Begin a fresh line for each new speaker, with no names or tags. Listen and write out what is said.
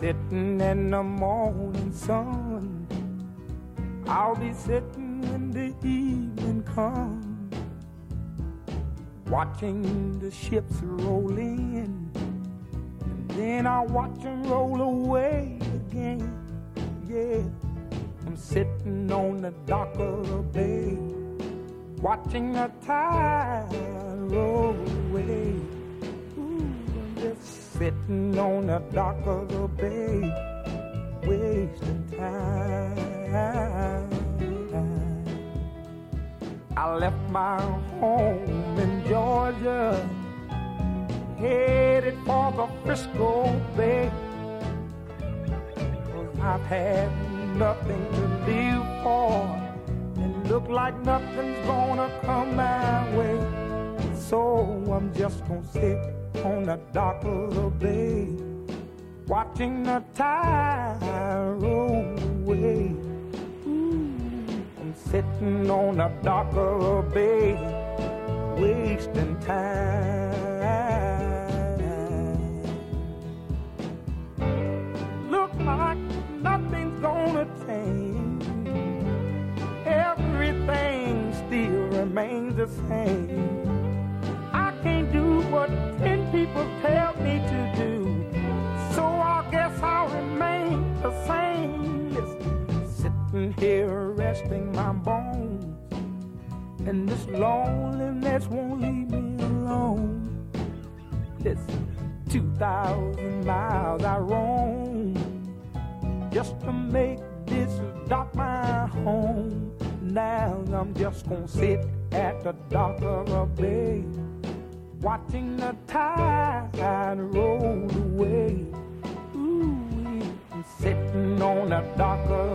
sitting in the morning sun. I'll be sitting when the evening comes, watching the ships roll in, and then I'll watch them roll away again. Yeah, I'm sitting on the dock of the bay, watching the tide roll away. Ooh, I'm just sitting on the dock of the bay, wasting time. I left my home in Georgia, headed for the Frisco Bay, 'cause I've had nothing to live for, and look like nothing's gonna come my way. So I'm just gonna sit on the dock of the bay, watching the tide roll away. I'm sitting on the dock of the bay, wasting time. Look like nothing's gonna change, everything still remains the same. I can't do what 10 people tell me to do, so I guess I'll remain the same. Listen, sitting here resting my bones, and this loneliness won't leave me alone. Listen, 2,000 miles I roam just to make this dock my home. Now I'm just gonna sit at the dock of a bay, watching the tide roll away. Ooh, I'm sitting on the dock of